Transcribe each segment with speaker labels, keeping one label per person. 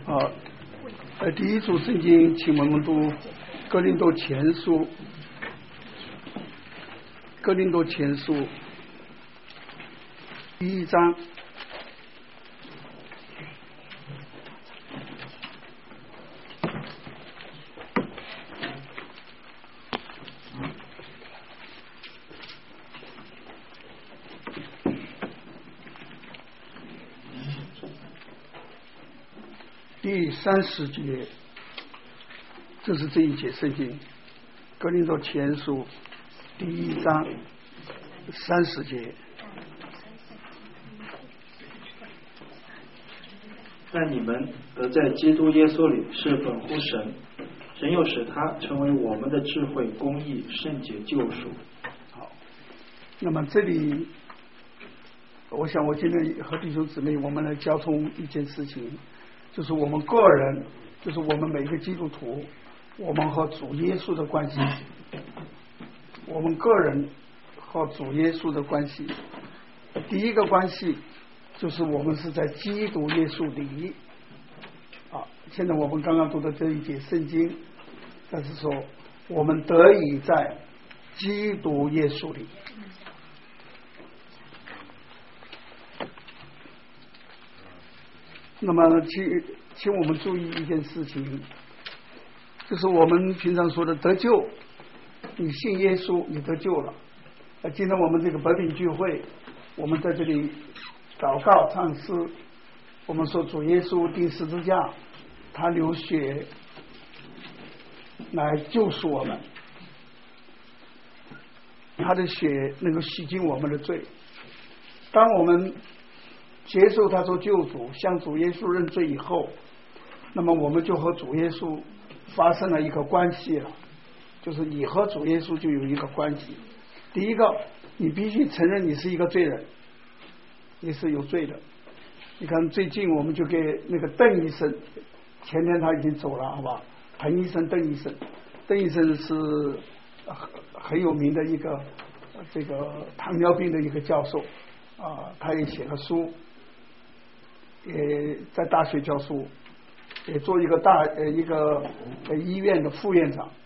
Speaker 1: 好，第一组圣经，请我们读哥林多前书，哥林多前书第1章。第30节，这是这一节圣经，哥林多前书第1章30节。
Speaker 2: 但你们得在基督耶稣里是本乎神，神又使他成为我们的智慧、公义、圣洁、救赎。
Speaker 1: 好，那么这里我想我今天和弟兄姊妹我们来交通一件事情，就是我们个人，就是我们每个基督徒，我们和主耶稣的关系，我们个人和主耶稣的关系。第一个关系就是我们是在基督耶稣里啊。现在我们刚刚读的这一节圣经，但是说我们得以在基督耶稣里。那么请我们注意一件事情，就是我们平常说的得救，你信耶稣你得救了。今天我们这个白饼聚会，我们在这里祷告唱诗，我们说主耶稣钉十字架，他流血来救赎我们，他的血能够洗净我们的罪。当我们接受他做救主，向主耶稣认罪以后，那么我们就和主耶稣发生了一个关系了，就是你和主耶稣就有一个关系。第一个，你必须承认你是一个罪人，你是有罪的。你看最近我们就给那个邓医生，前天他已经走了，好吧？彭医生、邓医生，邓医生是很有名的一个这个糖尿病的一个教授啊，他也写了书，也在大学教书，也做一个一个医院的副院长，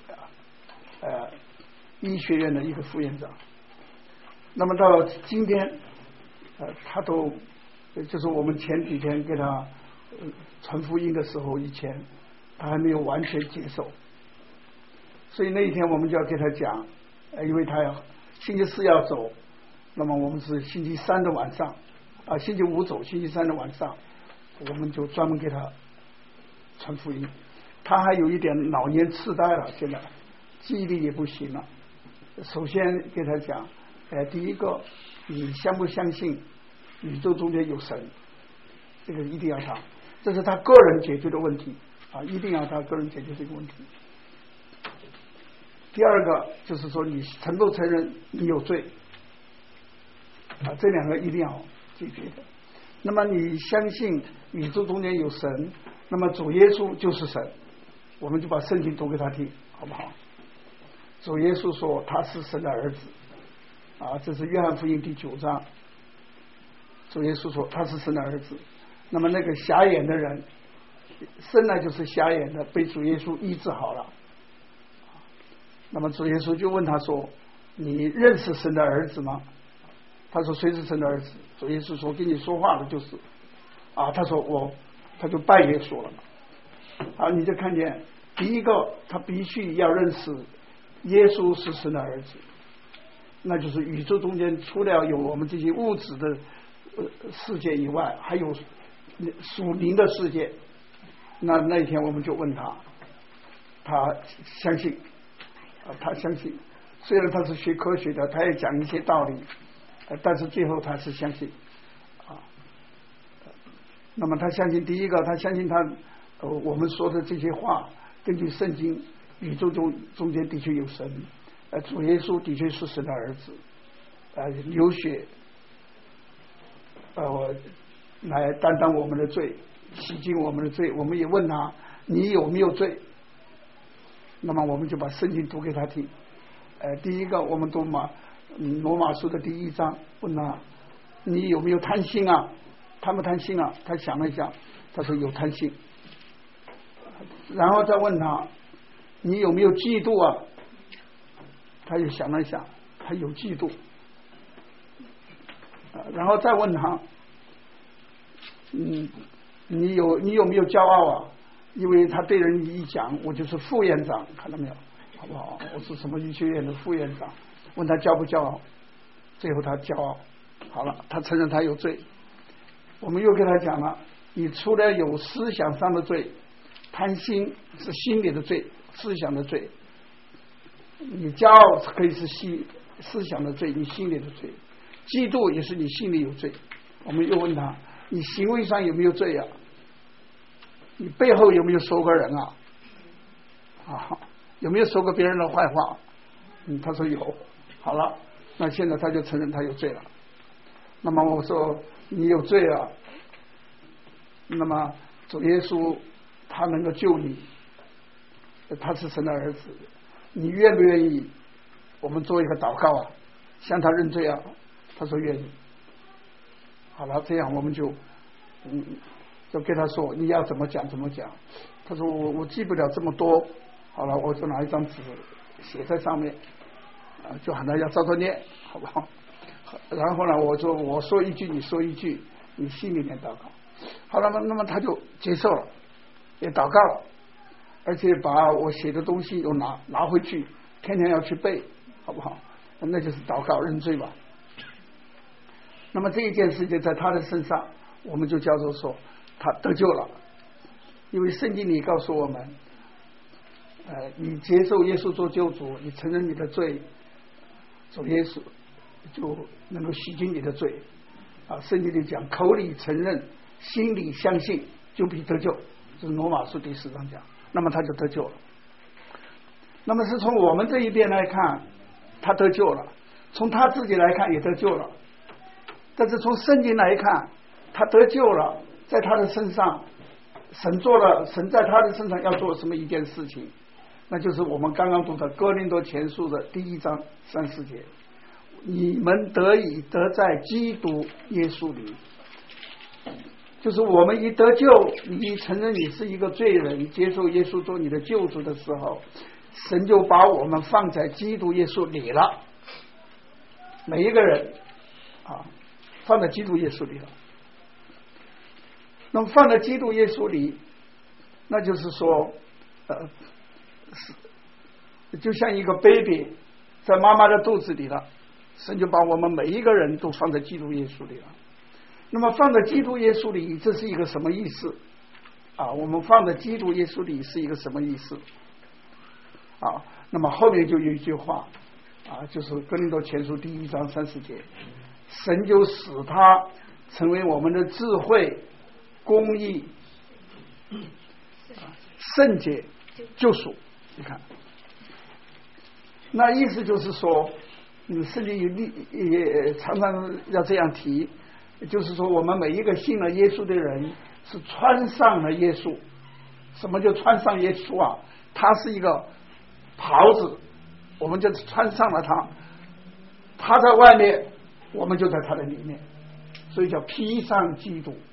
Speaker 1: 医学院的一个副院长。那么到今天他都就是我们前几天给他传福音的时候，以前他还没有完全接受，所以那一天我们就要给他讲，因为他星期4要走，那么我们是星期3的晚上星期5走，星期3的晚上我们就专门给他传福音。他还有一点老年痴呆了，现在记忆力也不行了。首先给他讲第一个，你相不相信宇宙中间有神，这个一定要他，这是他个人解决的问题一定要他个人解决这个问题。第二个就是说你承不承认你有罪这两个一定要解决的。那么你相信宇宙中间有神，那么主耶稣就是神，我们就把圣经读给他听，好不好？主耶稣说他是神的儿子这是约翰福音第9章，主耶稣说他是神的儿子。那么那个瞎眼的人生来就是瞎眼的，被主耶稣医治好了。那么主耶稣就问他说，你认识神的儿子吗？他说谁是神的儿子？主耶稣说跟你说话的就是他说他就拜耶稣了你就看见第一个，他必须要认识耶稣是神的儿子，那就是宇宙中间除了有我们这些物质的世界以外，还有属灵的世界。那一天我们就问他，他相信他相信，虽然他是学科学的，他也讲一些道理，但是最后他是相信那么他相信，第一个他相信我们说的这些话根据圣经，宇宙中间的确有神，主耶稣的确是神的儿子，流血来担当我们的罪，洗净我们的罪。我们也问他你有没有罪，那么我们就把圣经读给他听。第一个我们读罗马书的第1章，问他你有没有贪心他不贪心他想了一下，他说有贪心然后再问他，你有没有嫉妒啊？他就想了想，他有嫉妒。然后再问他，你有没有骄傲啊？因为他对人一讲，我就是副院长，看到没有？好不好？我是什么医学院的副院长。问他骄不骄傲？最后他骄傲。好了，他承认他有罪。我们又跟他讲了，你除了有思想上的罪，贪心是心里的罪，思想的罪。你骄傲可以是思想的罪，你心里的罪。嫉妒也是你心里有罪。我们又问他，你行为上有没有罪啊？你背后有没有说过人啊？有没有说过别人的坏话？他说有。好了，那现在他就承认他有罪了。那么我说你有罪啊，那么主耶稣他能够救你，他是神的儿子，你愿不愿意我们做一个祷告啊，向他认罪啊？他说愿意。好了，这样我们就跟他说你要怎么讲怎么讲。他说我记不了这么多。好了，我就拿一张纸写在上面，就喊他要照着念，好不好？然后呢，我说一句，你说一句，你心里面祷告。好了，那么他就接受了，也祷告了，而且把我写的东西又拿回去，天天要去背，好不好？那就是祷告认罪吧。那么这一件事情在他的身上，我们就叫做说他得救了，因为圣经里告诉我们，你接受耶稣做救主，你承认你的罪，主耶稣就能够洗净你的罪啊。圣经里讲，口里承认，心里相信，就必得救，这是罗马书第4章讲。那么他就得救了。那么是从我们这一边来看，他得救了；从他自己来看也得救了。但是从圣经来看，他得救了，在他的身上，神在他的身上要做什么一件事情？那就是我们刚刚读的哥林多前书的第1章3、4节，你们得在基督耶稣里。就是我们一得救，你承认你是一个罪人，接受耶稣做你的救主的时候，神就把我们放在基督耶稣里了。每一个人放在基督耶稣里了。那么放在基督耶稣里，那就是说就像一个 baby 在妈妈的肚子里了，神就把我们每一个人都放在基督耶稣里了。那么放在基督耶稣里，这是一个什么意思我们放在基督耶稣里是一个什么意思那么后面就有一句话就是哥林多前书第1章3、4节，神就使他成为我们的智慧、公义、圣洁、救赎。你看，那意思就是说，圣经也常常要这样提，就是说我们每一个信了耶稣的人是穿上了耶稣。什么叫穿上耶稣啊？他是一个袍子，我们就穿上了他，他在外面，我们就在他的里面，所以叫披上基督。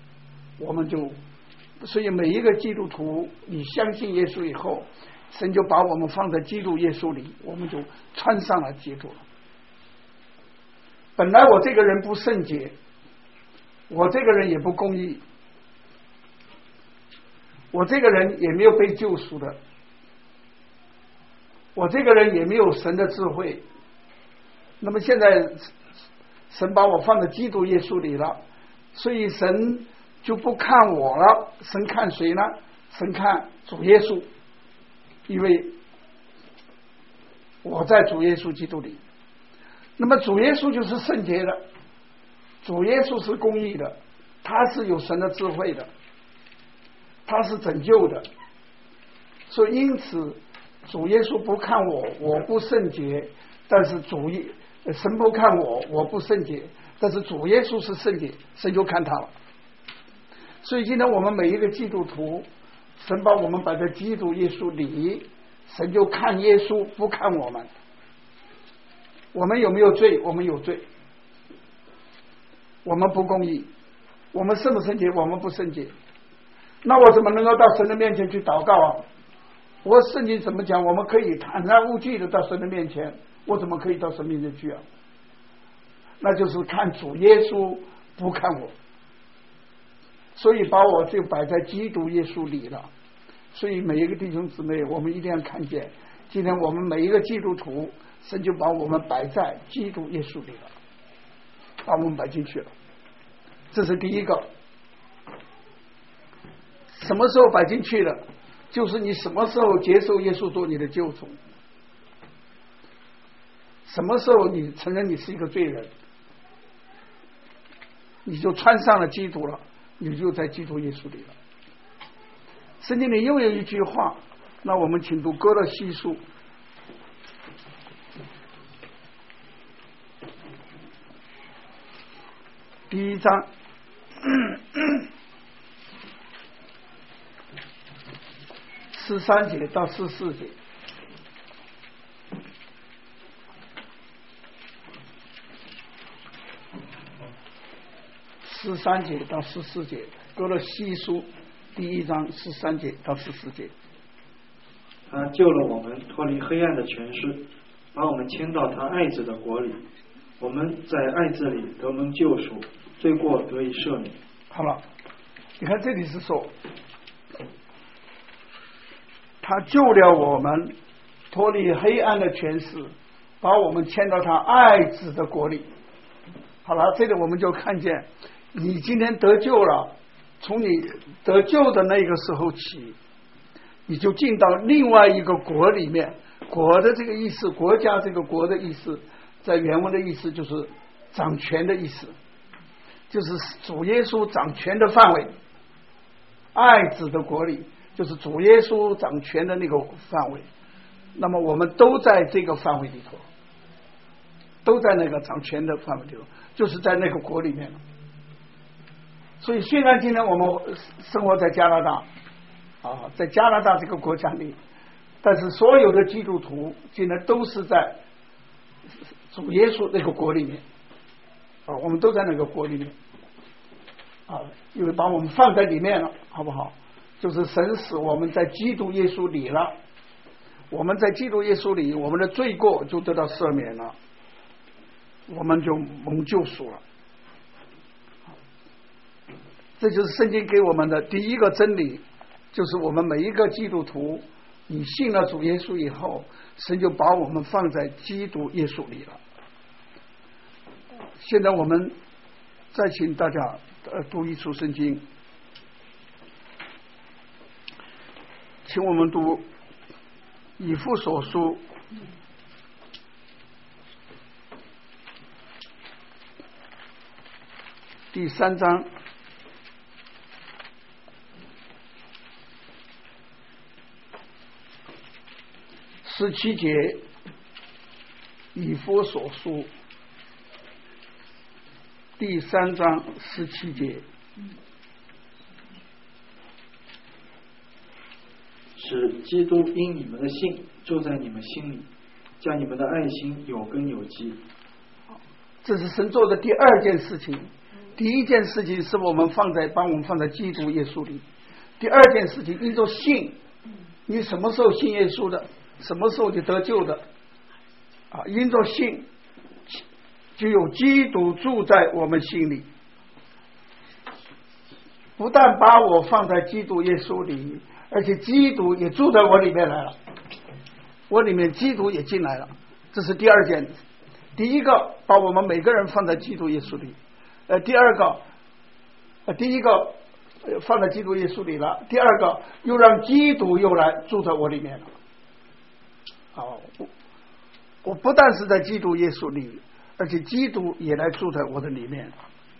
Speaker 1: 所以每一个基督徒，你相信耶稣以后，神就把我们放在基督耶稣里，我们就穿上了基督了。本来我这个人不圣洁，我这个人也不公义，我这个人也没有被救赎的，我这个人也没有神的智慧。那么现在神把我放在基督耶稣里了，所以神就不看我了，神看谁呢？神看主耶稣，因为我在主耶稣基督里。那么主耶稣就是圣洁的，主耶稣是公义的，他是有神的智慧的，他是拯救的。所以因此主耶稣不看我不圣洁，但是神不看我不圣洁，但是主耶稣是圣洁，神就看他了。所以今天我们每一个基督徒，神把我们摆在基督耶稣里，神就看耶稣，不看我们。我们有没有罪？我们有罪，我们不公义，我们圣不圣洁？我们不圣洁。 那我怎么能够到神的面前去祷告啊？我圣经怎么讲？我们可以坦然无惧的到神的面前，我怎么可以到神面前去啊？那就是看主耶稣，不看我。所以把我就摆在基督耶稣里了。所以每一个弟兄姊妹，我们一定要看见，今天我们每一个基督徒，神就把我们摆在基督耶稣里了，把我们摆进去了。这是第一个。什么时候摆进去了？就是你什么时候接受耶稣做你的救主，什么时候你承认你是一个罪人，你就穿上了基督了，你就在基督耶稣里了。圣经里又有一句话，那我们请读哥罗西书第1章13节到14节。13节到14节，哥罗西书第1章13节到14节。
Speaker 2: 他救了我们脱离黑暗的权势，把我们迁到他爱子的国里。我们在爱子里得蒙救赎，罪过得以赦免。
Speaker 1: 好了，你看这里是说，他救了我们脱离黑暗的权势，把我们迁到他爱子的国里。好了，这里我们就看见，你今天得救了，从你得救的那个时候起，你就进到另外一个国里面。国的这个意思，国家这个国的意思，在原文的意思就是掌权的意思，就是主耶稣掌权的范围。爱子的国里就是主耶稣掌权的那个范围，那么我们都在这个范围里头，都在那个掌权的范围里头，就是在那个国里面了。所以虽然今天我们生活在加拿大啊，在加拿大这个国家里，但是所有的基督徒今天都是在主耶稣那个国里面啊，我们都在那个国里面啊，因为把我们放在里面了，好不好？就是神使我们在基督耶稣里了，我们在基督耶稣里，我们的罪过就得到赦免了，我们就蒙救赎了。这就是圣经给我们的第一个真理，就是我们每一个基督徒，你信了主耶稣以后，神就把我们放在基督耶稣里了。现在我们再请大家读一处圣经，请我们读以弗所书第3章17节，以弗所书第3章17节。
Speaker 2: 使基督因你们的信住在你们心里，将你们的爱心有根有基。
Speaker 1: 这是神做的第二件事情。第一件事情是我们把我们放在基督耶稣里。第二件事情，因着信，你什么时候信耶稣的，什么时候就得救的啊？因着信，就有基督住在我们心里。不但把我放在基督耶稣里，而且基督也住在我里面来了，我里面基督也进来了。这是第二件。第一个，把我们每个人放在基督耶稣里。第二个，第一个放在基督耶稣里了，第二个又让基督又来住在我里面了。好，我不但是在基督耶稣里，而且基督也来住在我的里面。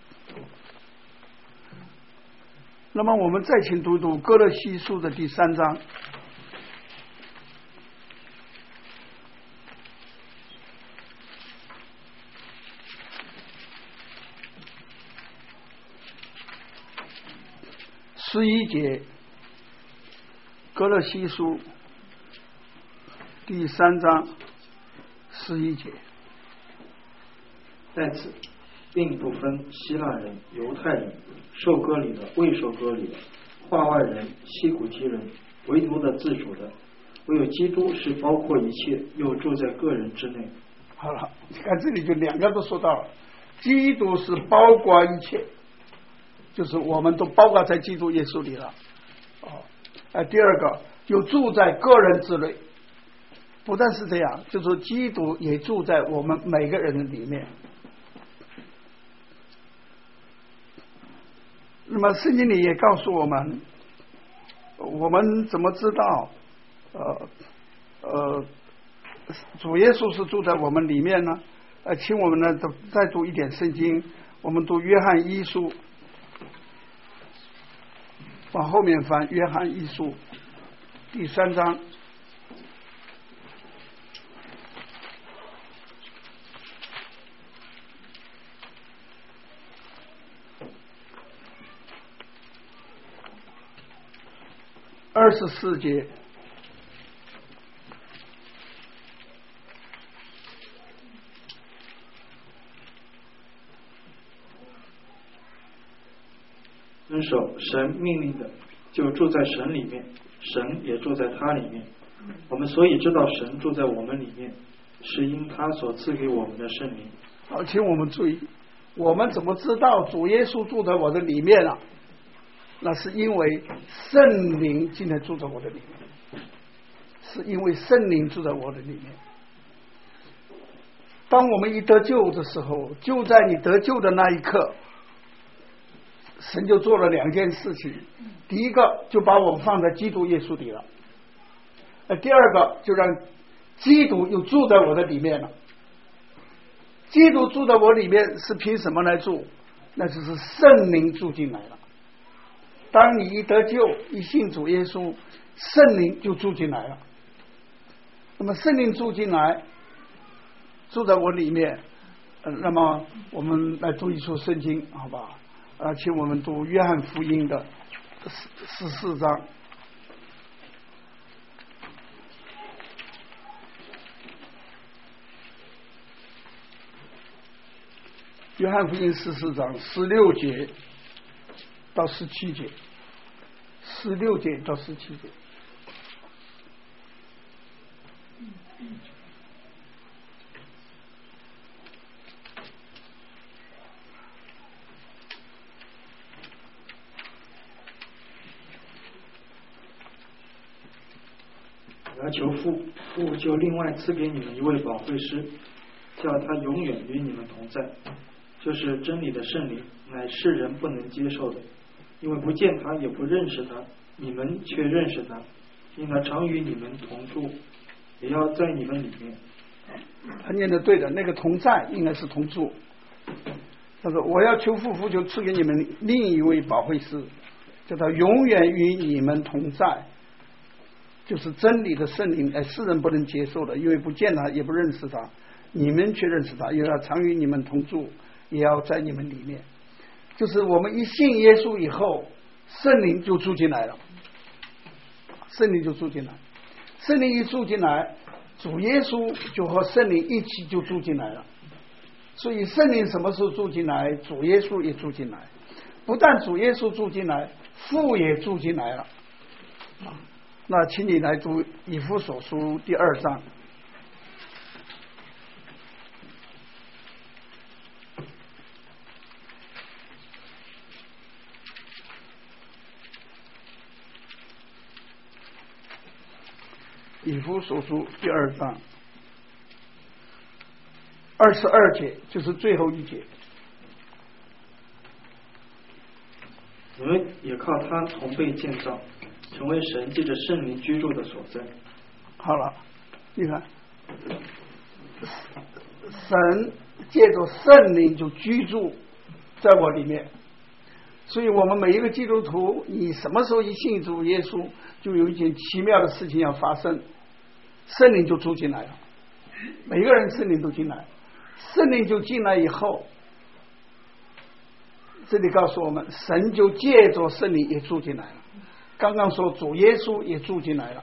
Speaker 1: 那么我们再请读读哥罗西书的第3章。11节，哥罗西书第3章11节。
Speaker 2: 在此并不分希腊人、犹太人，受割礼的、未受割礼的， 化外人、西古提人、为奴的、自主的，唯有基督是包括一切，又住在个人之内。
Speaker 1: 好了，你看这里就两个都说到了，基督是包括一切，就是我们都包括在基督耶稣里了。第二个就住在个人之内，不但是这样，就是基督也住在我们每个人的里面。那么圣经里也告诉我们，我们怎么知道主耶稣是住在我们里面呢？请我们呢再读一点圣经，我们读约翰一书，往后面翻，约翰一书第3章。24节，
Speaker 2: 遵守神命令的，就住在神里面，神也住在他里面。我们所以知道神住在我们里面，是因他所赐给我们的圣灵。
Speaker 1: 好，请我们注意，我们怎么知道主耶稣住在我的里面了？那是因为圣灵今天住在我的里面，是因为圣灵住在我的里面。当我们一得救的时候，就在你得救的那一刻，神就做了2件事情。第一个就把我们放在基督耶稣里了，第二个就让基督又住在我的里面了。基督住在我里面是凭什么来住？那就是圣灵住进来了。当你一得救，一信主耶稣，圣灵就住进来了。那么圣灵住进来，住在我里面，那么我们来读一处圣经，好吧？请我们读约翰福音的14章。约翰福音14章16节到17节，16节到17节。
Speaker 2: 我要求父，父就另外赐给你们一位保惠师，叫他永远与你们同在，就是真理的圣灵，乃世人不能接受的，因为不见他也不认识他，你们却认识他，因他常与你们同住，也要在你们里面。
Speaker 1: 他念的对的，那个同在应该是同住。他说我要求父，父就赐给你们另一位保惠师，叫他永远与你们同在，就是真理的圣灵，世人不能接受的，因为不见他也不认识他，你们却认识他，因为他常与你们同住，也要在你们里面。就是我们一信耶稣以后，圣灵就住进来了，圣灵就住进来，圣灵一住进来，主耶稣就和圣灵一起就住进来了。所以圣灵什么时候住进来，主耶稣也住进来，不但主耶稣住进来，父也住进来了。那请你来读以弗所书第2章。以弗所书第2章22节，就是最后一节。
Speaker 2: 你们也靠他同被建造，成为神借着圣灵居住的所在。
Speaker 1: 好了，你看，神借着圣灵就居住在我里面。所以我们每一个基督徒，你什么时候一信主耶稣，就有一件奇妙的事情要发生，圣灵就住进来了。每个人圣灵都进来，圣灵就进来以后，这里告诉我们，神就借着圣灵也住进来了。刚刚说主耶稣也住进来了，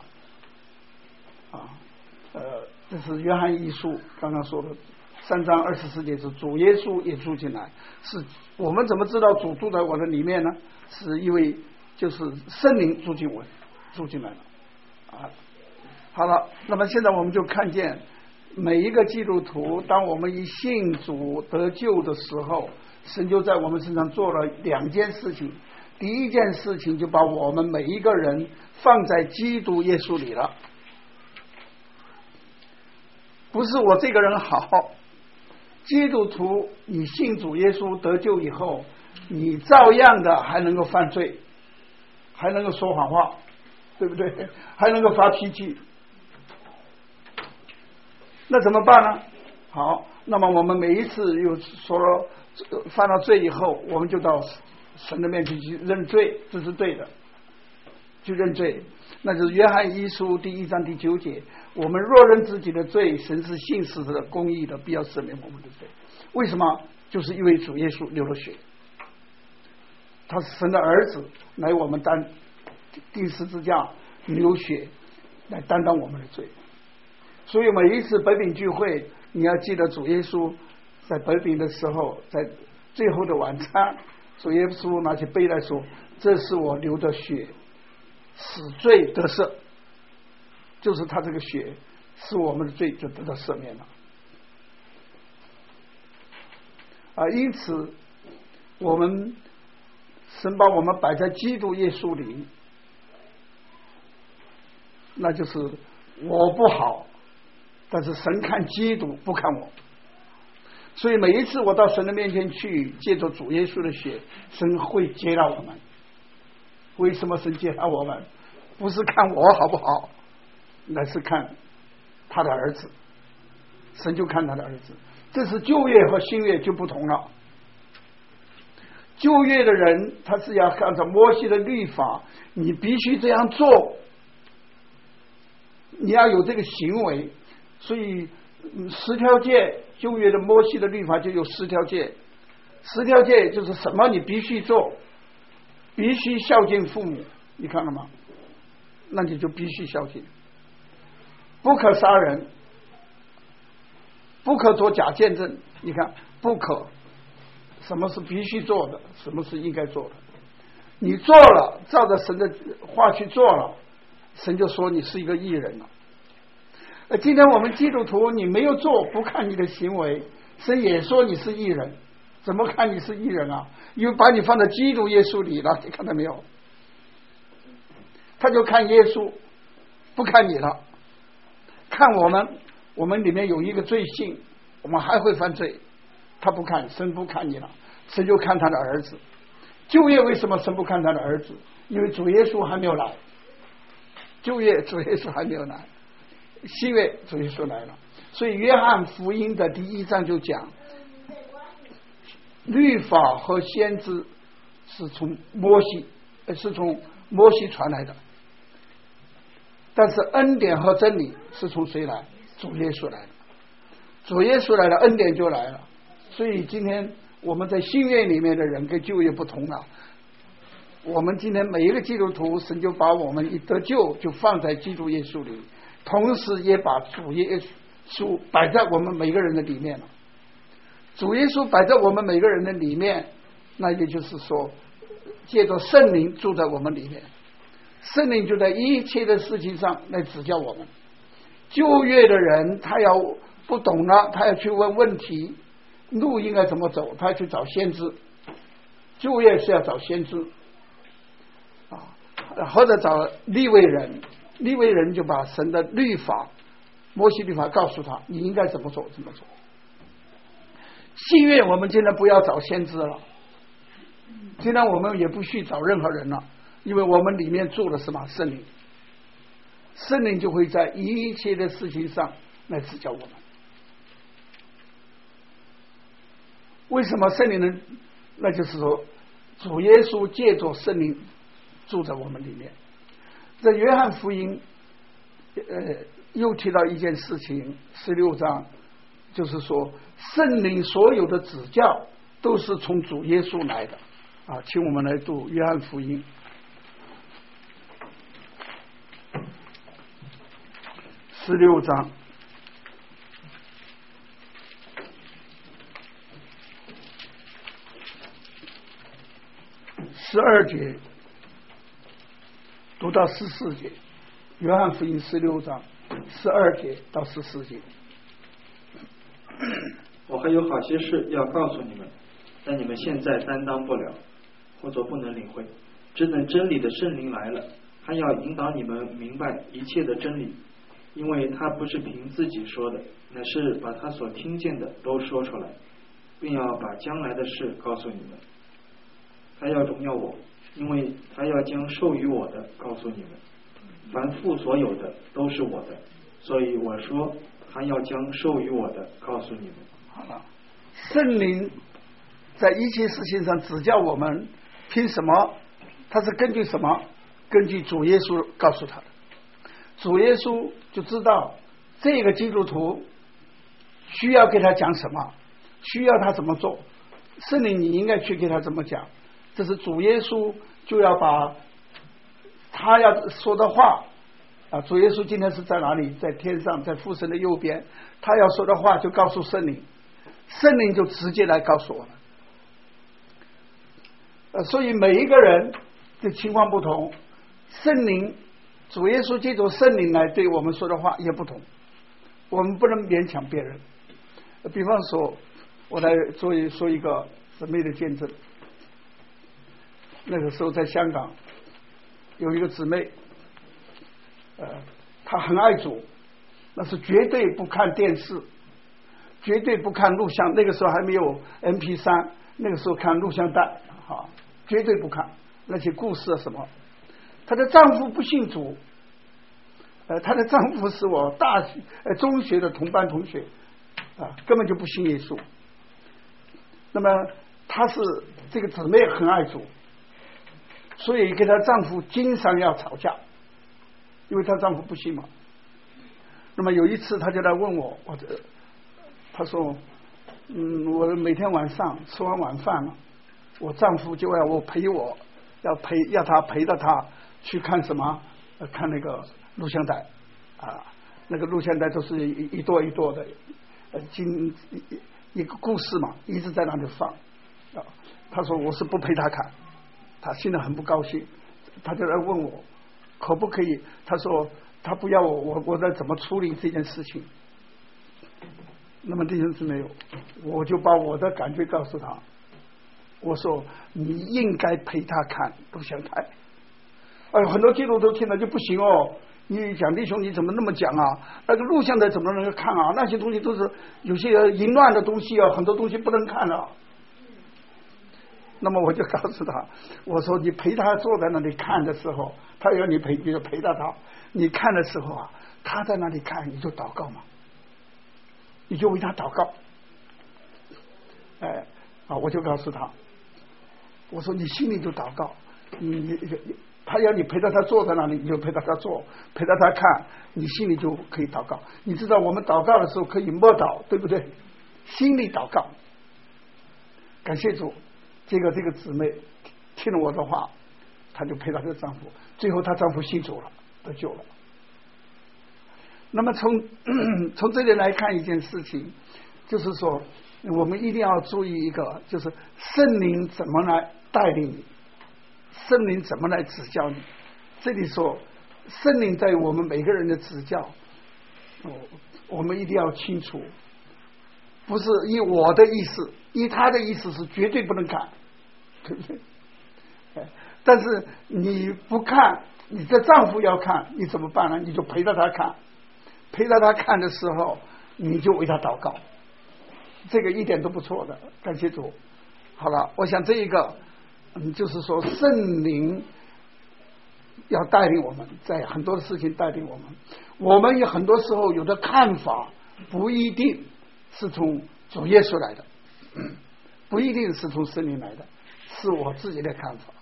Speaker 1: 这是约翰一书刚刚说的3章24节，是主耶稣也住进来。是我们怎么知道主住在我的里面呢？是因为就是圣灵住进来了啊。好了，那么现在我们就看见每一个基督徒，当我们一信主得救的时候，神就在我们身上做了2件事情。第一件事情就把我们每一个人放在基督耶稣里了，不是我这个人好。基督徒你信主耶稣得救以后，你照样的还能够犯罪，还能够说谎话，对不对？还能够发脾气，那怎么办呢？好，那么我们每一次又说了犯了罪以后，我们就到神的面前去认罪，这是对的，去认罪。那就是约翰一书第1章第9节，我们若认自己的罪，神是信实的公义的，必要赦免我们的罪。为什么？就是因为主耶稣流了血，他是神的儿子，来我们钉十字架流血来担当我们的罪。所以每一次白饼聚会，你要记得主耶稣在白饼的时候，在最后的晚餐，主耶稣拿起杯来说，这是我流的血，使罪得赦，就是他这个血使我们的罪就得到赦免了啊。因此我们神把我们摆在基督耶稣里，那就是我不好，但是神看基督不看我。所以每一次我到神的面前去，借着主耶稣的血，神会接纳我们。为什么神接纳我们？不是看我好不好，乃是看他的儿子，神就看他的儿子。这是旧约和新约就不同了。旧约的人他是要按照摩西的律法，你必须这样做，你要有这个行为。所以10条诫，旧约的摩西的律法就有10条诫。10条诫就是什么你必须做，必须孝敬父母，你看了吗？那你就必须孝敬。不可杀人，不可做假见证，你看不可，什么是必须做的，什么是应该做的。你做了，照着神的话去做了，神就说你是一个义人了。今天我们基督徒你没有做，不看你的行为，神也说你是义人。怎么看你是义人啊？因为把你放在基督耶稣里了，你看到没有？他就看耶稣，不看你了。看我们里面有一个罪性，我们还会犯罪，他不看，神不看你了，神就看他的儿子。旧约为什么神不看他的儿子？因为主耶稣还没有来。旧约主耶稣还没有来，新约主耶稣来了。所以约翰福音的第1章就讲，律法和先知是从摩西传来的，但是恩典和真理是从谁来？主耶稣来的。主耶稣来了，恩典就来了。所以今天我们在新约里面的人跟旧约不同了。我们今天每一个基督徒，神就把我们一得救就放在基督耶稣里，同时也把主耶稣摆在我们每个人的里面了。主耶稣摆在我们每个人的里面，那也就是说借着圣灵住在我们里面，圣灵就在一切的事情上来指教我们。旧约的人他要不懂了，他要去问问题，路应该怎么走，他要去找先知。旧约是要找先知啊，或者找利未人，利未人就把神的律法摩西律法告诉他，你应该怎么做怎么做。新约我们今天不要找先知了，今天我们也不去找任何人了，因为我们里面住的是什么？圣灵。圣灵就会在一切的事情上来指教我们。为什么圣灵呢？那就是说主耶稣借着圣灵住在我们里面。在约翰福音又提到一件事情，16章，就是说圣灵所有的指教都是从主耶稣来的啊。请我们来读约翰福音16章12节， 读到14节，约翰福音16章12节到14节。
Speaker 2: 我还有好些事要告诉你们，但你们现在担当不了，或者不能领会。只等真理的圣灵来了，他要引导你们明白一切的真理，因为他不是凭自己说的，乃是把他所听见的都说出来，并要把将来的事告诉你们。他要荣耀我，因为他要将授予我的告诉你们。凡父所有的都是我的，所以我说他要将授予我的告诉你们。
Speaker 1: 好了，圣灵在一切事情上指教我们，凭什么？他是根据什么？根据主耶稣告诉他的。主耶稣就知道这个基督徒需要给他讲什么，需要他怎么做。圣灵你应该去给他怎么讲，这是主耶稣就要把他要说的话啊，主耶稣今天是在哪里？在天上，在父神的右边。他要说的话就告诉圣灵，圣灵就直接来告诉我们。所以每一个人的情况不同，圣灵主耶稣借助圣灵来对我们说的话也不同，我们不能勉强别人。比方说，我来说一个姊妹的见证。那个时候在香港有一个姊妹，她很爱主，那是绝对不看电视，绝对不看录像，那个时候还没有 MP3， 那个时候看录像带啊，绝对不看那些故事什么。她的丈夫不信主，她的丈夫是我中学的同班同学啊，根本就不信耶稣。那么她是这个姊妹很爱主，所以跟她丈夫经常要吵架，因为她丈夫不信嘛。那么有一次她就来问我，她说我每天晚上吃完晚饭了，我丈夫就要要他陪着他去看什么，看那个录像带啊，那个录像带都是一垛一垛的，一个故事嘛，一直在那里放啊。他说我是不陪他看，他心里很不高兴，他就来问我可不可以，他说他不要我再怎么处理这件事情。那么弟兄姊妹，我就把我的感觉告诉他，我说你应该陪他看录像带。很多基督徒听了就不行哦，你讲弟兄你怎么那么讲啊？那个录像带怎么能够看啊？那些东西都是有些淫乱的东西啊，很多东西不能看啊。那么我就告诉他，我说你陪他坐在那里看的时候，他要你陪，你就陪着他。你看的时候啊，他在那里看，你就祷告嘛，你就为他祷告。我就告诉他，我说你心里就祷告，他要你陪着他坐在那里，你就陪着他坐，陪着他看，你心里就可以祷告。你知道我们祷告的时候可以默祷，对不对？心里祷告。感谢主，这个姊妹听了我的话，她就陪她的丈夫，最后她丈夫信主了，得救了。那么从这里来看一件事情，就是说我们一定要注意一个，就是圣灵怎么来带领你，圣灵怎么来指教你。这里说圣灵在我们每个人的指教，我们一定要清楚，不是依我的意思，依他的意思是绝对不能看，对不对？但是你不看，你的丈夫要看，你怎么办呢？你就陪着他看，陪着他看的时候，你就为他祷告，这个一点都不错的，感谢主。好了，我想这一个就是说圣灵要带领我们，在很多的事情带领我们。我们有很多时候有的看法不一定是从主耶稣来的，不一定是从圣灵来的，是我自己的看法。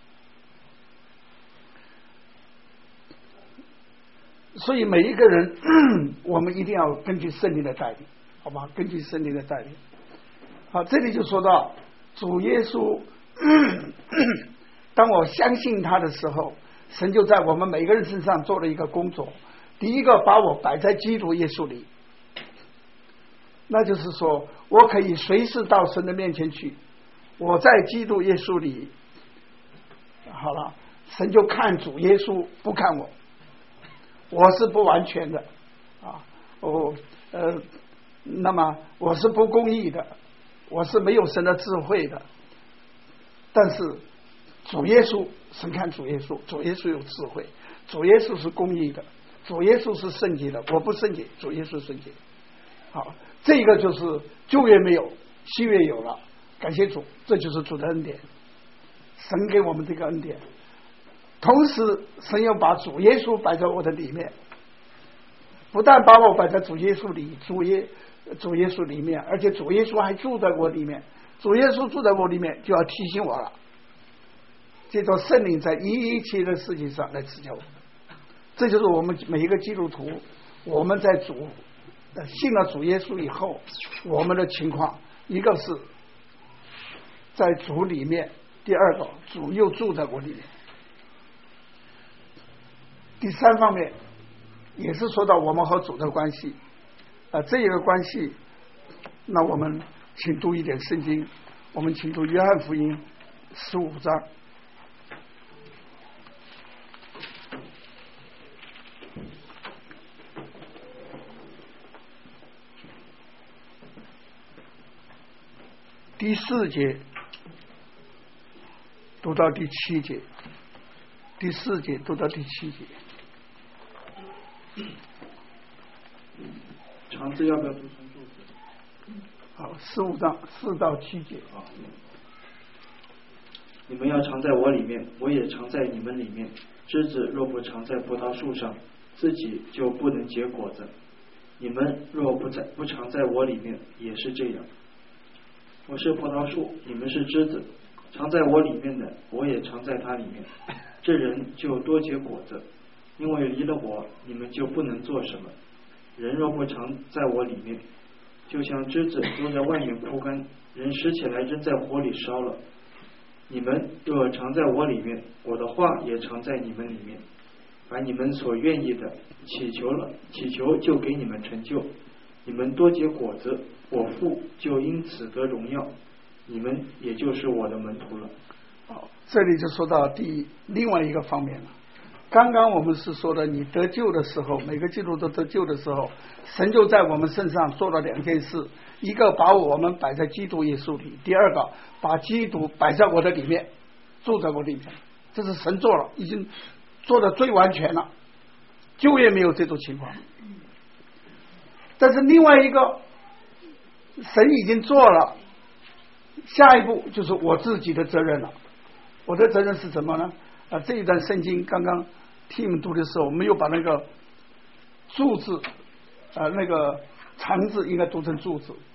Speaker 1: 所以每一个人我们一定要根据圣灵的带领，好吧？根据圣灵的带领。好，这里就说到主耶稣当我相信他的时候，神就在我们每个人身上做了一个工作。第一个，把我摆在基督耶稣里，那就是说我可以随时到神的面前去，我在基督耶稣里。好了， 神就看主耶稣，不看我，我是不完全的啊，那么我是不公义的，我是没有神的智慧的，但是主耶稣，神看主耶稣，主耶稣有智慧，主耶稣是公义的，主耶稣是圣洁的，我不圣洁，主耶稣圣洁。好，这个就是旧约没有，新约有了，感谢主，这就是主的恩典，神给我们这个恩典。同时神要把主耶稣摆在我的里面，不但把我摆在主耶稣里，主耶稣里面，而且主耶稣还住在我里面，主耶稣住在我里面就要提醒我了，这种圣灵在一切的事情上来指教我。这就是我们每一个基督徒，我们在信了主耶稣以后，我们的情况，一个是在主里面，第二个主又住在我里面，第三方面也是说到我们和主的关系这一个关系，那我们请读一点圣经，我们请读约翰福音15章。第4节读到第7节，第4节读到第7节。
Speaker 2: 长字要不要读成注释？
Speaker 1: 好，15章4到7节。
Speaker 2: 你们要常在我里面，我也常在你们里面。枝子若不常在葡萄树上，自己就不能结果子。你们若不常在我里面，也是这样。我是葡萄树，你们是枝子，常在我里面的，我也常在他里面。这人就多结果子，因为离了我，你们就不能做什么。人若不常在我里面，就像枝子丢在外面枯干，人拾起来扔在火里烧了。你们若常在我里面，我的话也常在你们里面。把你们所愿意的祈求就给你们成就。你们多结果子，我父就因此得荣耀，你们也就是我的门徒了。
Speaker 1: 这里就说到另外一个方面了。刚刚我们是说的，你得救的时候，每个基督徒得救的时候，神就在我们身上做了2件事，一个把我们摆在基督耶稣里，第二个把基督摆在我的里面，住在我里面，这是神做了，已经做的最完全了，旧约没有这种情况。但是另外一个，神已经做了，下一步就是我自己的责任了。我的责任是什么呢？这一段圣经刚刚听你们读的时候，我们又把那个住字那个长字应该读成住字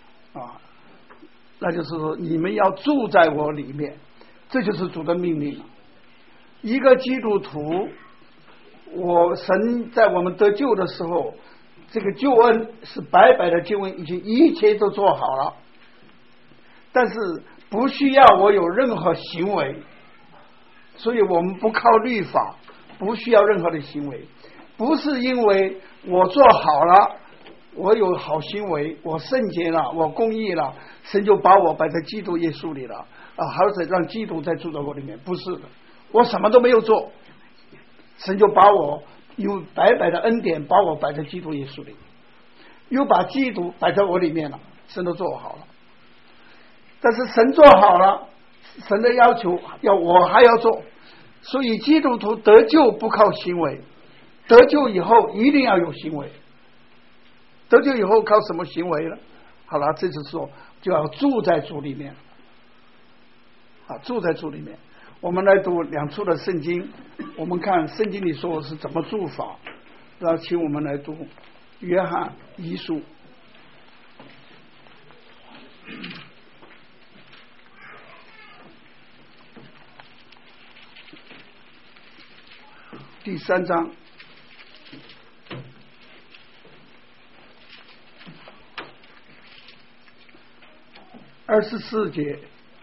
Speaker 1: 那就是说你们要住在我里面，这就是主的命令了。一个基督徒，神在我们得救的时候，这个救恩是白白的救恩，已经一切都做好了，但是不需要我有任何行为，所以我们不靠律法，不需要任何的行为，不是因为我做好了，我有好行为，我圣洁了，我公义了，神就把我摆在基督耶稣里了或者让基督在住在我里面，不是的，我什么都没有做，神就把我用白白的恩典把我摆在基督耶稣里，又把基督摆在我里面了，神都做好了。但是神做好了，神的要求要我还要做，所以基督徒得救不靠行为，得救以后一定要有行为。得救以后靠什么行为呢？好了，这就是说就要住在主里面住在主里面。我们来读2处的圣经，我们看圣经里说是怎么住法。然后请我们来读约翰一书第3章24节。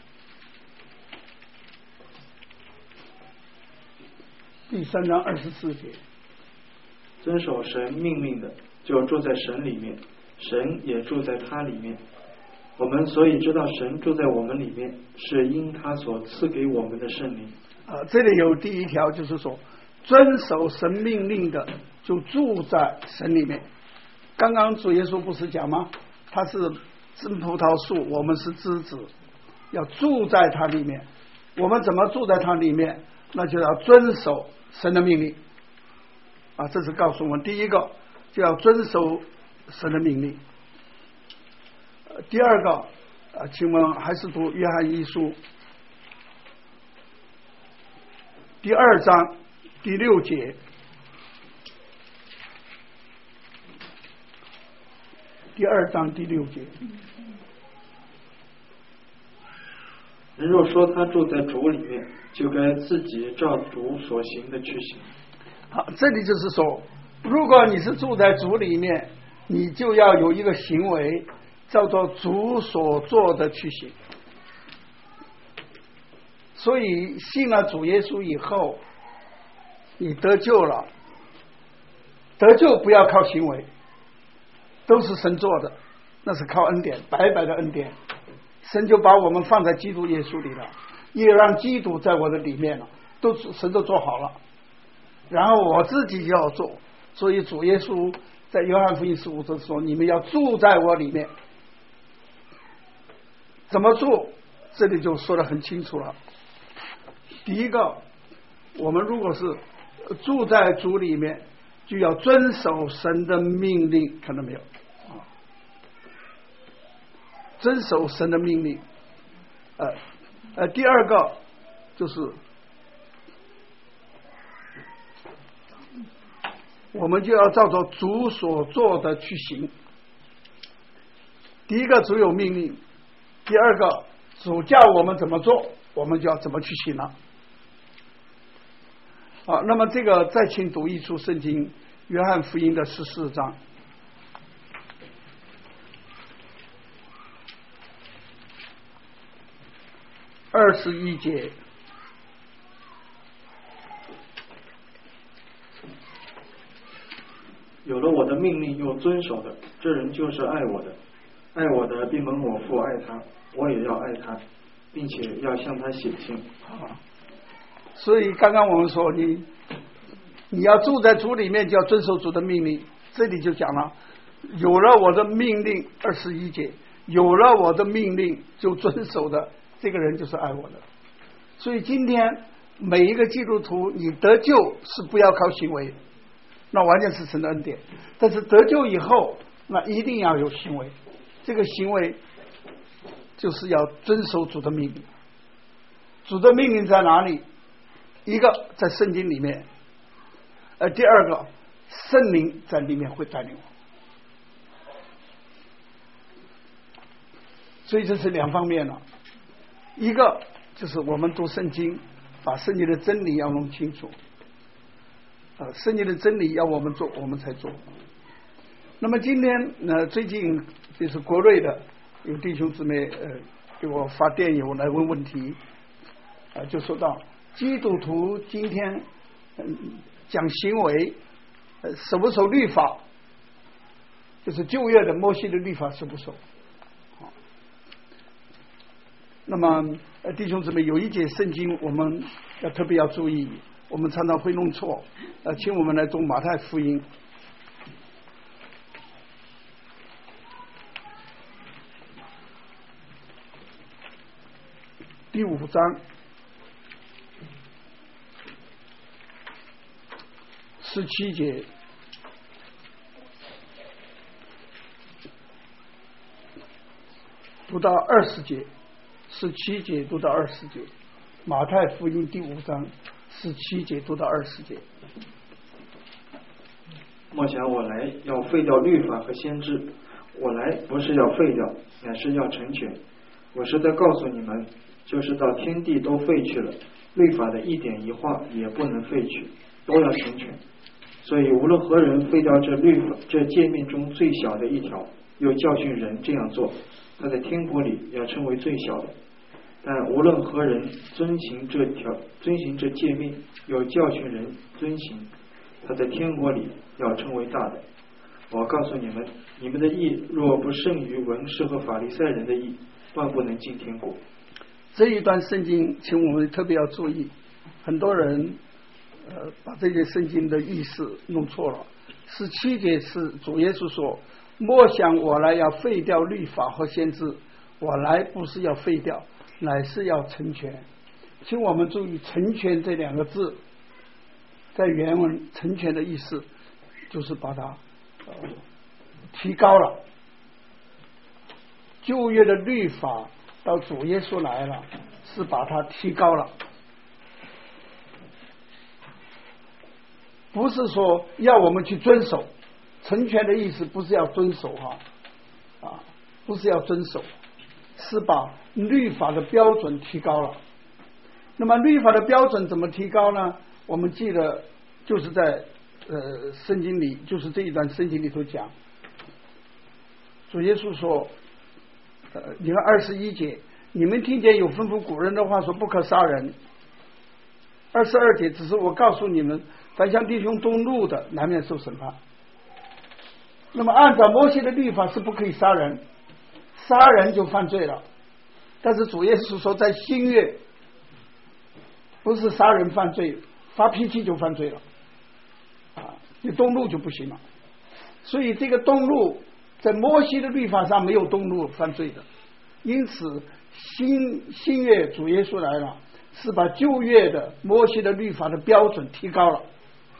Speaker 1: 第3章24节，
Speaker 2: 遵守神命令的，就住在神里面，神也住在他里面。我们所以知道神住在我们里面，是因他所赐给我们的圣灵。
Speaker 1: 这里有第一条，就是说遵守神命令的就住在神里面。刚刚主耶稣不是讲吗？他是真葡萄树，我们是枝子，要住在他里面。我们怎么住在他里面？那就要遵守神的命令这是告诉我们，第一个就要遵守神的命令。第二个请问还是读约翰一书第2章第6节。第2章第6节，
Speaker 2: 人若说他住在主里面，就该自己照主所行的去行。
Speaker 1: 好，这里就是说，如果你是住在主里面，你就要有一个行为叫做主所做的去行。所以信了主耶稣以后，你得救了，得救不要靠行为，都是神做的，那是靠恩典，白白的恩典。神就把我们放在基督耶稣里了，也让基督在我的里面了，神都做好了，然后我自己就要做。所以主耶稣在约翰福音15章说，你们要住在我里面。怎么做？这里就说得很清楚了。第一个，我们如果是住在主里面，就要遵守神的命令，看到没有？遵守神的命令。第二个就是我们就要照着主所做的去行。第一个主有命令，第二个主叫我们怎么做，我们就要怎么去行了。好，那么这个再请读一处圣经，约翰福音的14章。21节，
Speaker 2: 有了我的命令又遵守的，这人就是爱我的。爱我的必蒙我父爱他，我也要爱他，并且要向他显现。
Speaker 1: 所以刚刚我们说，你要住在主里面，就要遵守主的命令。这里就讲了，有了我的命令，21节，有了我的命令就遵守的，这个人就是爱我的。所以今天每一个基督徒，你得救是不要靠行为，那完全是神的恩典。但是得救以后，那一定要有行为，这个行为就是要遵守主的命令。主的命令在哪里？一个在圣经里面，第二个圣灵在里面会带领我。所以这是两方面了。一个就是我们读圣经，把圣经的真理要弄清楚，圣经的真理要我们做，我们才做。那么今天最近就是国内的有弟兄姊妹给我发电邮来问问题，就说到基督徒今天讲行为，守不守律法，就是旧约的摩西的律法守不守。那么弟兄姊妹，有一节圣经我们要特别要注意，我们常常会弄错，请我们来读马太福音第5章17节，读到20节，17节读到20节，马太福音第5章17节读到20节。
Speaker 2: 莫想我来要废掉律法和先知，我来不是要废掉，乃是要成全。我是在告诉你们，就是到天地都废去了，律法的一点一画也不能废去，都要成全。所以无论何人废掉这律法这诫命中最小的一条，又教训人这样做，他在天国里要称为最小的。但无论何人遵行这诫命，又教训人遵行，他在天国里要称为大的。我告诉你们，你们的义若不胜于文士和法利赛人的义，万不能进天国。
Speaker 1: 这一段圣经请我们特别要注意， 很多人把这些圣经的意思弄错了。17节是主耶稣说：“莫想我来要废掉律法和先知，我来不是要废掉，乃是要成全。”请我们注意“成全”这2个字，在原文“成全”的意思就是把它提高了。旧约的律法到主耶稣来了，是把它提高了，不是说要我们去遵守。成全的意思不是要遵守不是要遵守，是把律法的标准提高了。那么律法的标准怎么提高呢？我们记得就是在圣经里，就是这一段圣经里头讲，主耶稣说你看21节，你们听见有吩咐古人的话说不可杀人。22节，只是我告诉你们，凡向弟兄动怒的，难免受审判。那么按照摩西的律法是不可以杀人，杀人就犯罪了。但是主耶稣说，在新约不是杀人犯罪，发脾气就犯罪了你动怒就不行了。所以这个动怒在摩西的律法上没有动怒犯罪的，因此新约主耶稣来了，是把旧约的摩西的律法的标准提高了。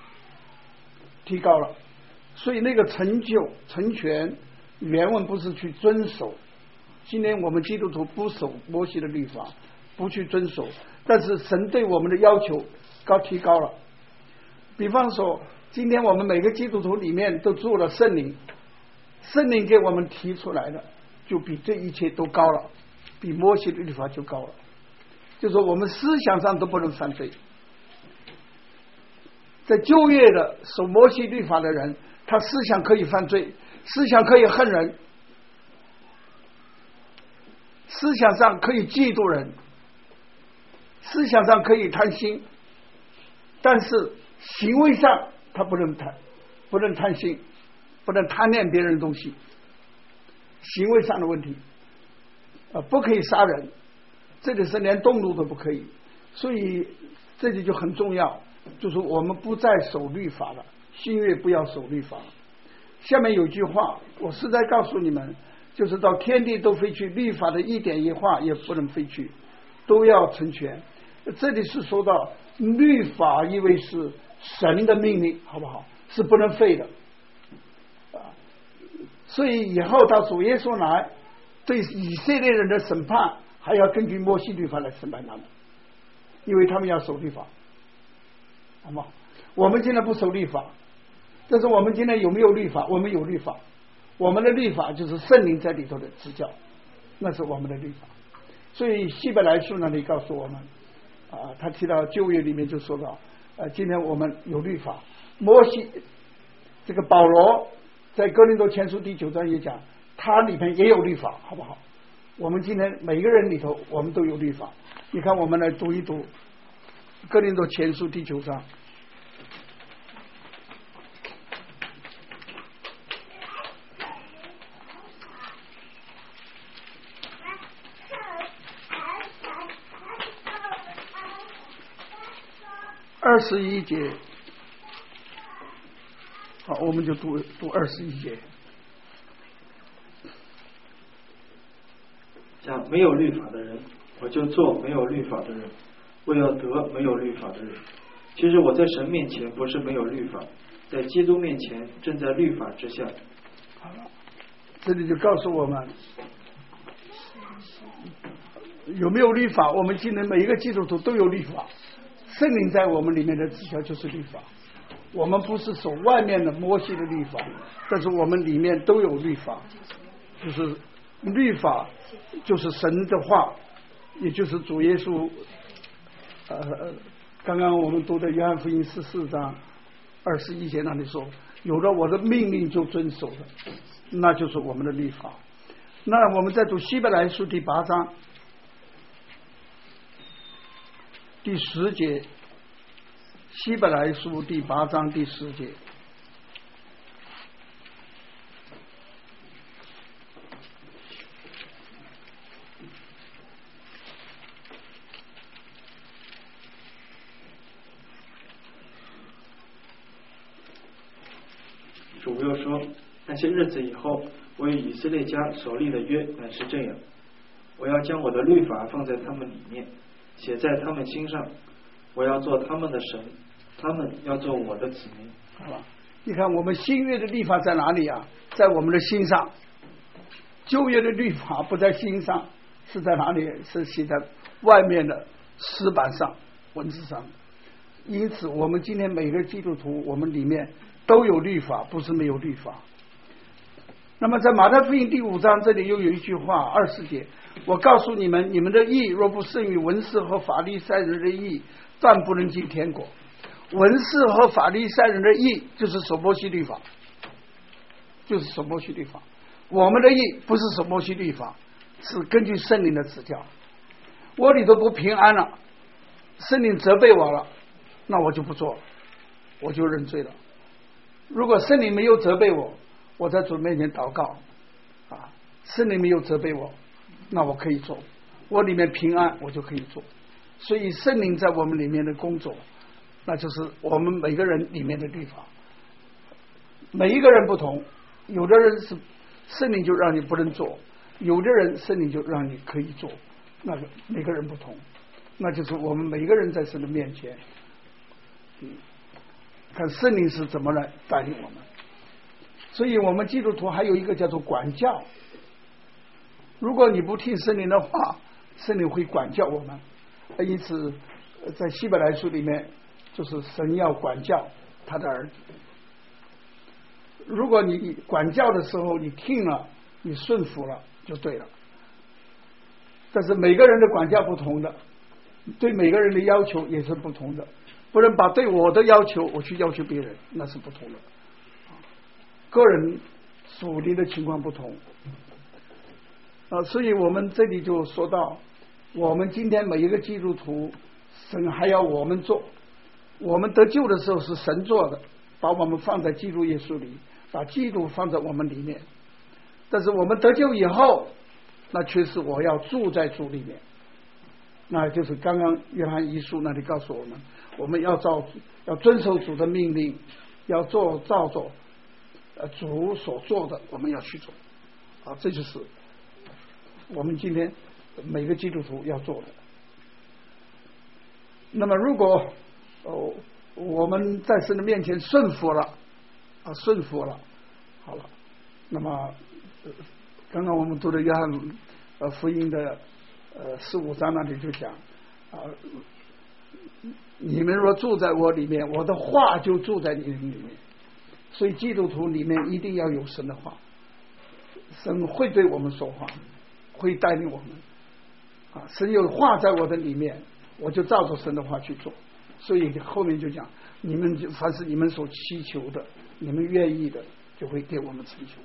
Speaker 1: 所以那个成就成全原文不是去遵守，今天我们基督徒不守摩西的律法，不去遵守，但是神对我们的要求提高了。比方说今天我们每个基督徒里面都住了圣灵，圣灵给我们提出来的就比这一切都高了，比摩西的律法就高了，就是说我们思想上都不能犯罪。在旧约的守摩西律法的人，他思想可以犯罪，思想可以恨人，思想上可以嫉妒人，思想上可以贪心，但是行为上他不能贪心，不能贪恋别人的东西，行为上的问题不可以杀人，这里是连动怒都不可以。所以这里就很重要，就是我们不再守律法了，新约不要守律法了。下面有句话我实在告诉你们，就是到天地都废去，律法的一点一画也不能废去，都要成全。这里是说到律法因为是神的命令，好不好？是不能废的所以以后到主耶稣来，对以色列人的审判还要根据摩西律法来审判他们，因为他们要守律法，好吗？我们今天不守律法，但是我们今天有没有律法？我们有律法，我们的律法就是圣灵在里头的指教，那是我们的律法。所以希伯来书那里告诉我们他提到旧约里面就说到今天我们有律法。摩西这个保罗在哥林多前书第9章也讲，他里面也有律法，好不好？我们今天每个人里头我们都有律法。你看我们来读一读哥林多前书第9章。21节，好，我们就读21节。
Speaker 2: 讲没有律法的人，我就做没有律法的人，为要得没有律法的人。其实我在神面前不是没有律法，在基督面前正在律法之下。
Speaker 1: 好了，这里就告诉我们有没有律法。我们今天每一个基督徒都有律法，圣灵在我们里面的指教就是律法。我们不是守外面的摩西的律法，但是我们里面都有律法，就是律法就是神的话，也就是主耶稣刚刚我们读的约翰福音14章21节那里说，有了我的命令就遵守的，那就是我们的律法。那我们再读希伯来书第8章第10节，希伯来书第8章第10节。
Speaker 2: 主又说，那些日子以后，我与以色列家所立的约乃是这样，我要将我的律法放在他们里面，写在他们心上，我要做他们的神，他们要做我的子民。
Speaker 1: 好吧，你看我们新约的律法在哪里啊？在我们的心上。旧约的律法不在心上，是在哪里？是写在外面的石板上、文字上。因此我们今天每个基督徒，我们里面都有律法，不是没有律法。那么在马太福音第5章这里又有一句话，20节，我告诉你们，你们的义若不胜于文士和法利赛人的义，断不能进天国。文士和法利赛人的义就是守摩西律法，就是守摩西律法。我们的义不是守摩西律法，是根据圣灵的指教。我里头不平安了，圣灵责备我了，那我就不做了，我就认罪了。如果圣灵没有责备我，我在主面前祷告啊，圣灵没有责备我，那我可以做，我里面平安，我就可以做。所以圣灵在我们里面的工作，那就是我们每个人里面的律法。每一个人不同，有的人是圣灵就让你不能做，有的人圣灵就让你可以做，那个每个人不同，那就是我们每个人在神的面前，看圣灵是怎么来带领我们。所以我们基督徒还有一个叫做管教，如果你不听圣灵的话，圣灵会管教我们。因此在希伯来书里面，就是神要管教他的儿子。如果你管教的时候你听了，你顺服了就对了。但是每个人的管教不同的，对每个人的要求也是不同的，不能把对我的要求我去要求别人，那是不同的。个人属灵的情况不同所以我们这里就说到，我们今天每一个基督徒，神还要我们做。我们得救的时候是神做的，把我们放在基督耶稣里，把基督放在我们里面。但是我们得救以后，那却是我要住在主里面。那就是刚刚约翰一书那里告诉我们，我们要遵守主的命令，要照着主所做的我们要去做这就是我们今天每个基督徒要做的。那么如果我们在神的面前顺服了好了，那么刚刚我们读的约翰福音的15章那里就讲你们若住在我里面，我的话就住在你们里面。所以基督徒里面一定要有神的话，神会对我们说话，会带领我们神有话在我的里面，我就照着神的话去做。所以后面就讲，你们凡是你们所祈求的，你们愿意的，就会给我们成就。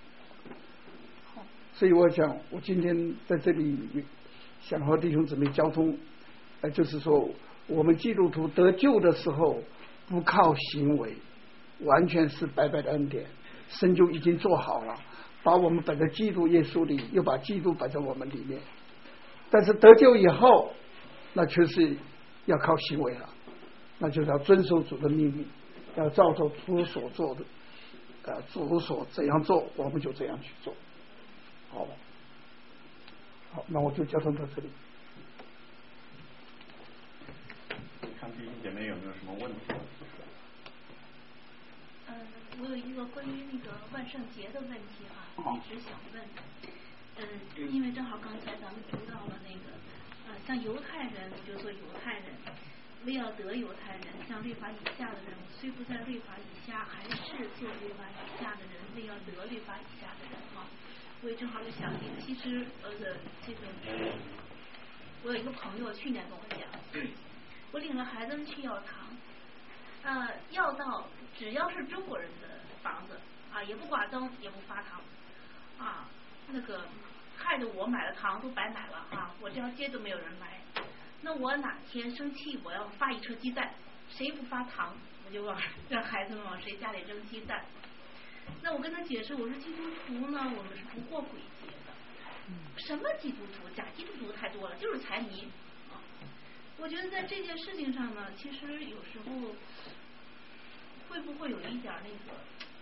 Speaker 1: 所以我想，我今天在这里想和弟兄姊妹交通就是说我们基督徒得救的时候不靠行为，完全是白白的恩典，神就已经做好了，把我们摆在基督耶稣里，又把基督摆在我们里面。但是得救以后，那却是要靠行为了，那就是要遵守主的命令，要照着主所做的主所怎样做，我们就这样去做。好，那我就交通到这里。
Speaker 3: 看弟兄姐妹有没有什么问题？
Speaker 4: 我有一个关于那个万圣节的问题一直想问。因为正好刚才咱们读到了那个像犹太人，我就说犹太人为要得犹太人，像律法以下的人，虽不在律法以下，还是做律法以下的人，为要得律法以下的人我也正好就想起，其实这个我有一个朋友去年跟我讲，我领着孩子们去药堂，药到只要是中国人的房子也不挂灯，也不发糖那个害得我买了糖都白买了我这条街都没有人来。那我哪天生气，我要发一车鸡蛋，谁不发糖，我就让孩子们往谁家里扔鸡蛋。那我跟他解释，我说基督徒呢，我们是不过鬼节的。什么基督徒？假基督徒太多了，就是财迷我觉得在这件事情上呢，其实有时候会不会有一点那个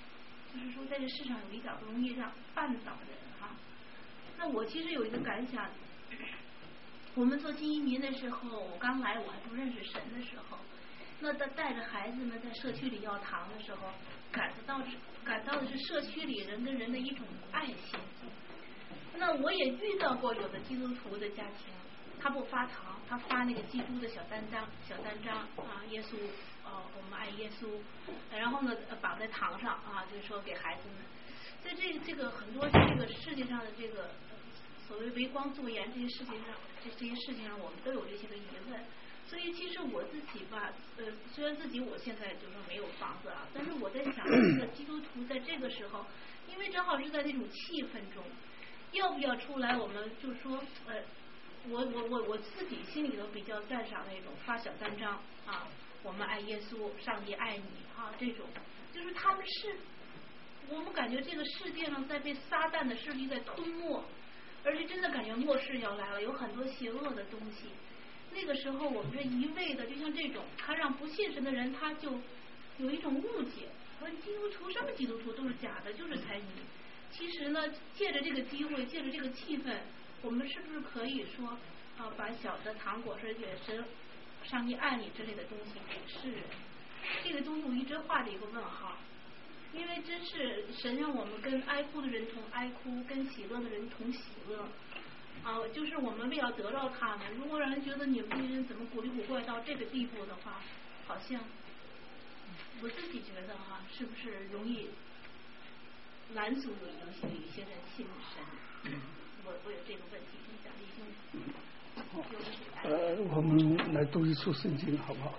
Speaker 4: 就是说在这世上有比较容易让绊倒人哈。那我其实有一个感想，我们做新移民的时候，我刚来我还不认识神的时候，那带着孩子们在社区里要堂的时候，感到的是社区里人跟人的一种爱心。那我也遇到过有的基督徒的家庭，他不发糖，他发那个基督的小单张啊，耶稣我们爱耶稣，然后呢绑在堂上啊，就是说给孩子们。在这个很多这个世界上的这个所谓微光作盐这些事情上，这些事情上我们都有这些个疑问。所以其实我自己吧，虽然自己我现在就是说没有房子啊，但是我在想，这个基督徒在这个时候，因为正好是在那种气氛中，要不要出来？我们就说，我自己心里头比较赞赏那种发小单张啊，我们爱耶稣，上帝爱你啊，这种，就是他们是，我们感觉这个世界上在被撒旦的势力在吞没，而且真的感觉末世要来了，有很多邪恶的东西。那个时候我们这一味的就像这种，他让不信神的人他就有一种误解，说基督徒什么基督徒都是假的，就是财迷。其实呢，借着这个机会，借着这个气氛，我们是不是可以说把小的糖果是也是上帝爱你之类的东西给世人？这个东西我一直画着一个问号，因为真是神让我们跟哀哭的人同哀哭，跟喜乐的人同喜乐。就是我们为了得到他们，如果让人觉得你们这些人怎么古里古怪到这个地步的话，好像我自己觉得是不是容易拦阻有一些人信神？我有这个问题，想立兄
Speaker 1: 我们来读一处圣经好不好？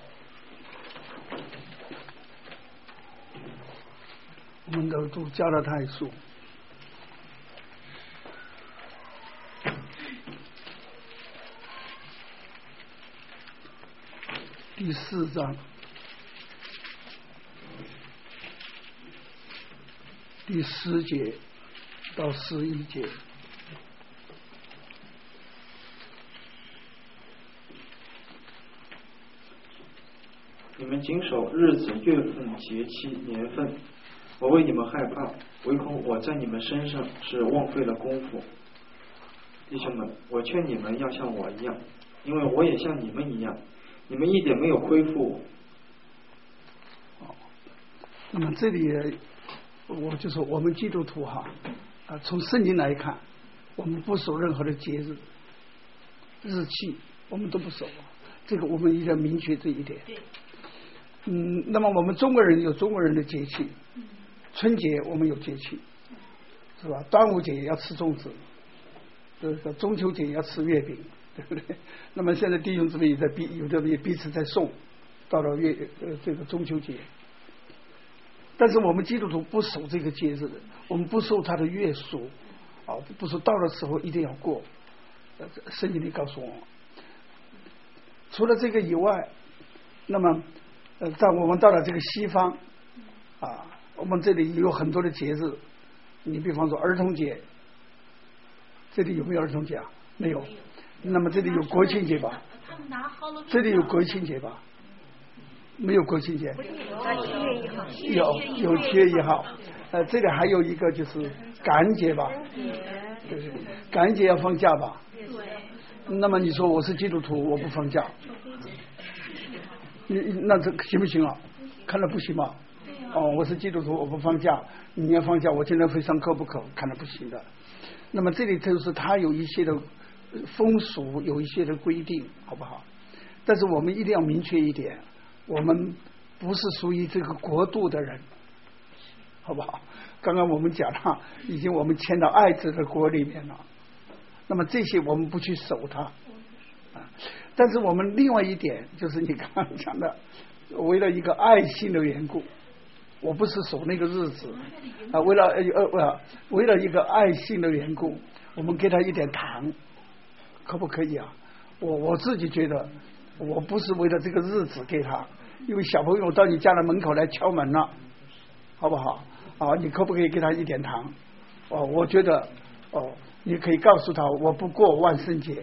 Speaker 1: 我们都读加拉太书。第4章第10节到11节。
Speaker 2: 你们谨守日子、月份、节期、年份，我为你们害怕，唯恐我在你们身上是枉费了功夫。弟兄们，我劝你们要像我一样，因为我也像你们一样。你们一点没有亏负我。
Speaker 1: 那么这里我就说，我们基督徒从圣经来看，我们不守任何的节日、日期，我们都不守。这个我们一定要明确这一点。那么我们中国人有中国人的节气，春节我们有节气，是吧？端午节要吃粽子，中秋节要吃月饼。对不对？那么现在弟兄姊妹也在有的也彼此在送，到了这个中秋节，但是我们基督徒不守这个节日，我们不受他的约束不说到的时候一定要过。圣经里告诉我，除了这个以外，那么在我们到了这个西方我们这里有很多的节日，你比方说儿童节，这里有没有儿童节啊？没有。那么这里有国庆节吧？这里有国庆节吧？没有国庆节。有7月1号。这里还有一个就是感恩节吧？对，感恩节要放假吧？那么你说我是基督徒，我不放假，那这行不行啊？看来不行嘛。我是基督徒，我不放假，你要放假，我今天非上课不可，看来不行的。那么这里就是它有一些的风俗，有一些的规定，好不好？但是我们一定要明确一点，我们不是属于这个国度的人，好不好？刚刚我们讲了，已经我们迁到爱子的国里面了，那么这些我们不去守它但是我们另外一点就是你刚刚讲的，为了一个爱心的缘故，我不是守那个日子为了一个爱心的缘故，我们给他一点糖，可不可以啊？我自己觉得，我不是为了这个日子给他，因为小朋友到你家的门口来敲门了，好不好？你可不可以给他一点糖？我觉得你可以告诉他，我不过万圣节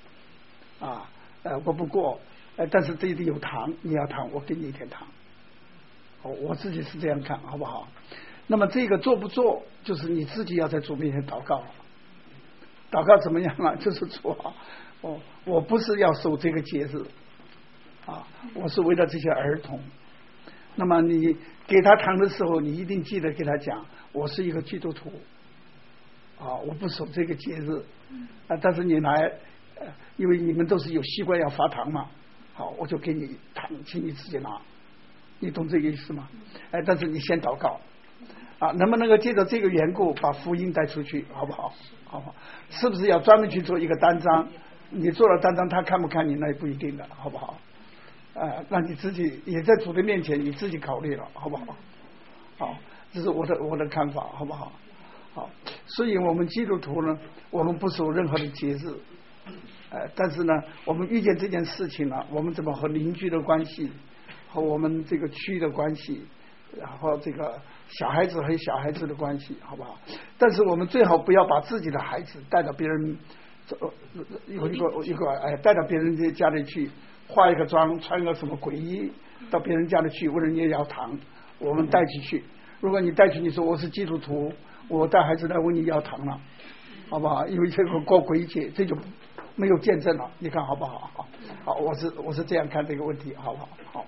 Speaker 1: 我不过，但是这里有糖，你要糖，我给你一点糖。我自己是这样看，好不好？ 那么这个做不做，就是你自己要在主面前祷告。祷告怎么样啊？就是主啊，我不是要守这个节日啊，我是为了这些儿童。那么你给他糖的时候，你一定记得给他讲，我是一个基督徒啊，我不守这个节日啊，但是你来，因为你们都是有习惯要发糖嘛，好，我就给你糖，请你自己拿，你懂这个意思吗？但是你先祷告啊，能不能够借着这个缘故把福音带出去，好不好？好不好？是不是要专门去做一个单张？你做了单张，他看不看你那也不一定的，好不好？让你自己也在主的面前，你自己考虑了，好不好？好，这是我的看法，好不好？好，所以我们基督徒呢，我们不守任何的节日，但是呢，我们遇见这件事情呢，我们怎么和邻居的关系，和我们这个区的关系，然后这个小孩子和小孩子的关系，好不好？但是我们最好不要把自己的孩子带到别人有一个带到别人家里去，化一个妆，穿个什么鬼衣，到别人家里去问人家要糖，我们带进去。如果你带去，你说我是基督徒，我带孩子来问你要糖了，好不好？因为这个过鬼节，这就没有见证了，你看好不好？好，我是这样看这个问题，好不好？好。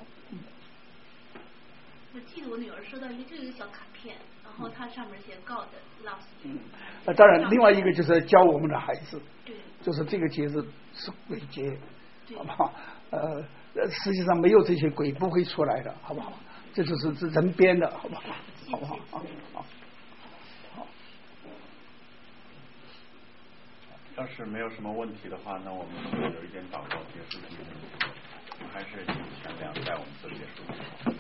Speaker 4: 我记得我女儿收到一个小卡片，然后它上面写 God loves you。
Speaker 1: 当然，另外一个就是教我们的孩子，
Speaker 4: 对，
Speaker 1: 就是这个节日是鬼节，好不好？实际上没有这些鬼不会出来的，好不好？这就是人编的，好不好？好不好？好。
Speaker 3: 要是没有什么问题的话，那我们就有一点祷告结束今天的会，我还是请全良带我们做结束。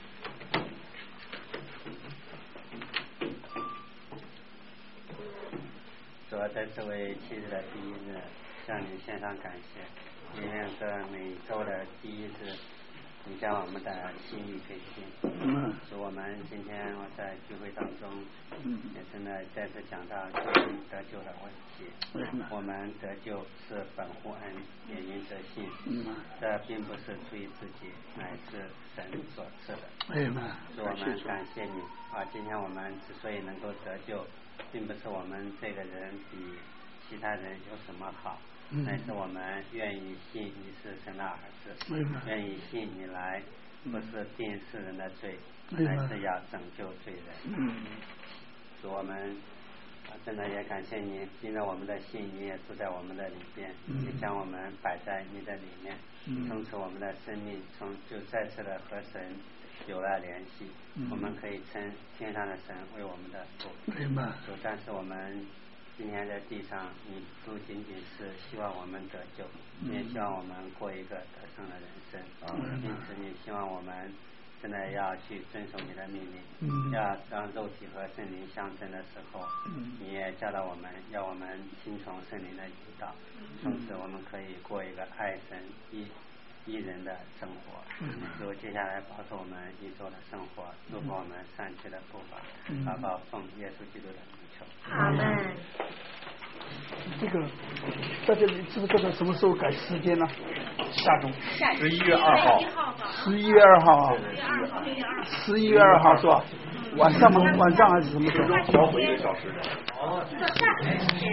Speaker 5: 主要在这位7日的第一日，向你献上感谢，因为这每周的第一日，你将我们的心意更新。使我们今天在聚会当中，也真的再次讲到得救的问题。我们得救是本乎恩，也因着信。这并不是出于自己，乃是神所赐的。使我们感谢你啊！今天我们之所以能够得救，并不是我们这个人比其他人有什么好，乃是我们愿意信你是神的儿子，愿意信你来，不是定世人的罪，乃是要拯救罪人。使我们真的也感谢你，因为我们的信，你也住在我们的里边，也将我们摆在你的里面，从此我们的生命就再次的和神有了联系，我们可以称天上的神为我们的父。但是我们今天在地上，你不仅仅是希望我们得救，你也希望我们过一个得胜的人生。因此你希望我们真的要去遵守你的命令，要让肉体和圣灵相争的时候，你也教导我们，要我们听从圣灵的引导，从此我们可以过一个爱神一人的生活。就接下来保守我们一周的生活，祝福我们上去的步伐，祷告奉耶稣基督的名求。
Speaker 4: 阿门。
Speaker 1: 这个在这里知不知道什么时候改时间呢？
Speaker 3: 下周11月2号。
Speaker 1: 11月2号啊！11月2号是吧？晚上吗？晚上还是什么时候？
Speaker 3: 交会1个小时。